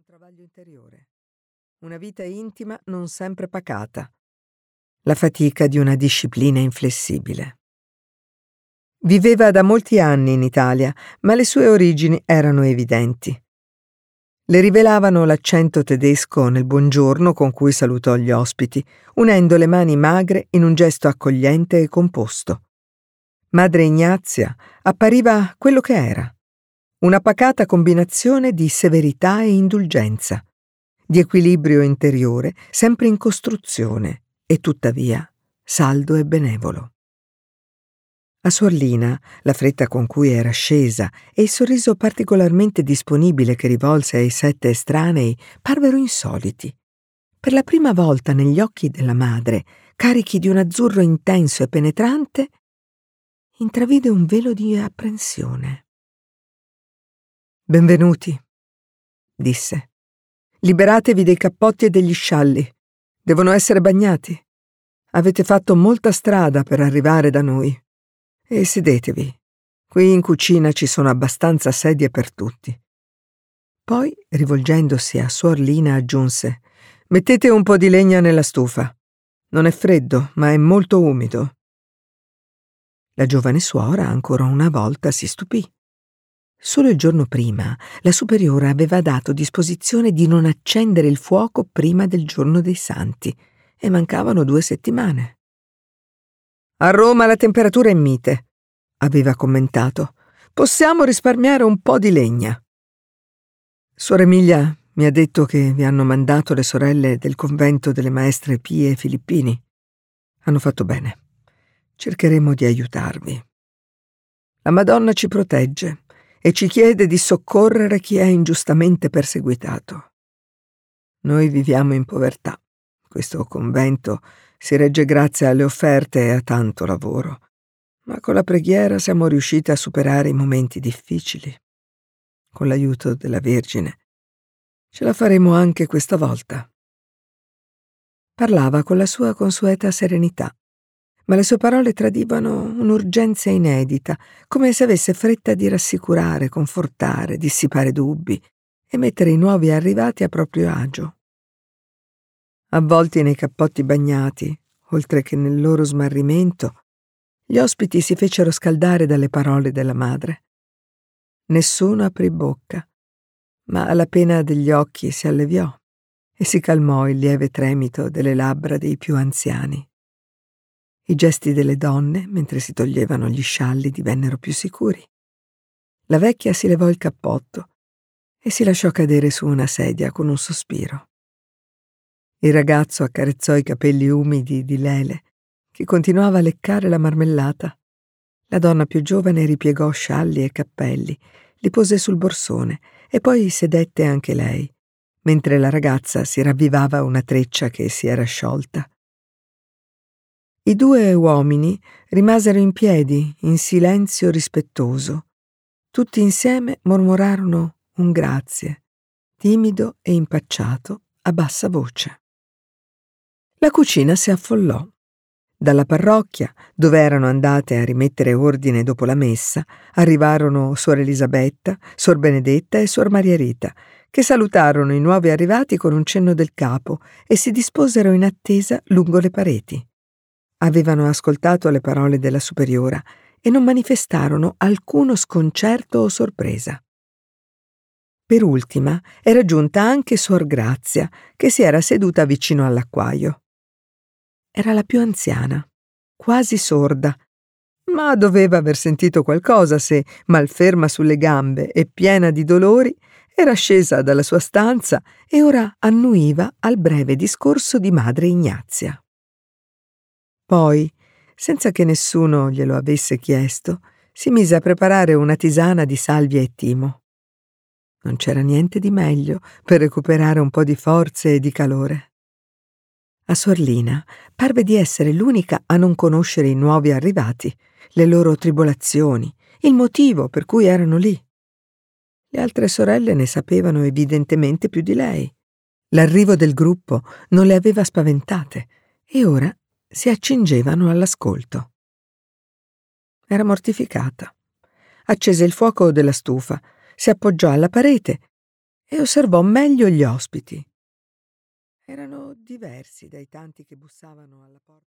travaglio interiore, una vita intima non sempre pacata, la fatica di una disciplina inflessibile. Viveva da molti anni in Italia, ma le sue origini erano evidenti. Le rivelavano l'accento tedesco nel buongiorno con cui salutò gli ospiti, unendo le mani magre in un gesto accogliente e composto. Madre Ignazia appariva quello che era: una pacata combinazione di severità e indulgenza, di equilibrio interiore sempre in costruzione e tuttavia saldo e benevolo. A Suor Lina, la fretta con cui era scesa e il sorriso particolarmente disponibile che rivolse ai 7 estranei parvero insoliti. Per la prima volta negli occhi della madre, carichi di un azzurro intenso e penetrante, intravide un velo di apprensione. «Benvenuti», disse. «Liberatevi dei cappotti e degli scialli. Devono essere bagnati. Avete fatto molta strada per arrivare da noi. E sedetevi. Qui in cucina ci sono abbastanza sedie per tutti». Poi, rivolgendosi a Suor Lina, aggiunse: «Mettete un po' di legna nella stufa. Non è freddo, ma è molto umido». La giovane suora ancora una volta si stupì. Solo il giorno prima la superiora aveva dato disposizione di non accendere il fuoco prima del giorno dei Santi e mancavano 2 settimane. «A Roma la temperatura è mite», aveva commentato. «Possiamo risparmiare un po' di legna». «Suor Emilia mi ha detto che vi hanno mandato le sorelle del convento delle maestre Pie Filippini. Hanno fatto bene. Cercheremo di aiutarvi. La Madonna ci protegge e ci chiede di soccorrere chi è ingiustamente perseguitato. Noi viviamo in povertà. Questo convento si regge grazie alle offerte e a tanto lavoro, ma con la preghiera siamo riusciti a superare i momenti difficili. Con l'aiuto della Vergine ce la faremo anche questa volta». Parlava con la sua consueta serenità, ma le sue parole tradivano un'urgenza inedita, come se avesse fretta di rassicurare, confortare, dissipare dubbi e mettere i nuovi arrivati a proprio agio. Avvolti nei cappotti bagnati, oltre che nel loro smarrimento, gli ospiti si fecero scaldare dalle parole della madre. Nessuno aprì bocca, ma alla pena degli occhi si alleviò e si calmò il lieve tremito delle labbra dei più anziani. I gesti delle donne, mentre si toglievano gli scialli, divennero più sicuri. La vecchia si levò il cappotto e si lasciò cadere su una sedia con un sospiro. Il ragazzo accarezzò i capelli umidi di Lele, che continuava a leccare la marmellata. La donna più giovane ripiegò scialli e cappelli, li pose sul borsone e poi sedette anche lei, mentre la ragazza si ravvivava una treccia che si era sciolta. I 2 uomini rimasero in piedi, in silenzio rispettoso. Tutti insieme mormorarono un grazie, timido e impacciato, a bassa voce. La cucina si affollò. Dalla parrocchia, dove erano andate a rimettere ordine dopo la messa, arrivarono Suor Elisabetta, Suor Benedetta e Suor Maria Rita, che salutarono i nuovi arrivati con un cenno del capo e si disposero in attesa lungo le pareti. Avevano ascoltato le parole della superiora e non manifestarono alcuno sconcerto o sorpresa. Per ultima era giunta anche Suor Grazia, che si era seduta vicino all'acquaio. Era la più anziana, quasi sorda, ma doveva aver sentito qualcosa se, malferma sulle gambe e piena di dolori, era scesa dalla sua stanza e ora annuiva al breve discorso di madre Ignazia. Poi, senza che nessuno glielo avesse chiesto, si mise a preparare una tisana di salvia e timo. Non c'era niente di meglio per recuperare un po' di forze e di calore. A Suor Lina parve di essere l'unica a non conoscere i nuovi arrivati, le loro tribolazioni, il motivo per cui erano lì. Le altre sorelle ne sapevano evidentemente più di lei. L'arrivo del gruppo non le aveva spaventate e ora si accingevano all'ascolto. Era mortificata. Accese il fuoco della stufa, si appoggiò alla parete e osservò meglio gli ospiti. Erano diversi dai tanti che bussavano alla porta.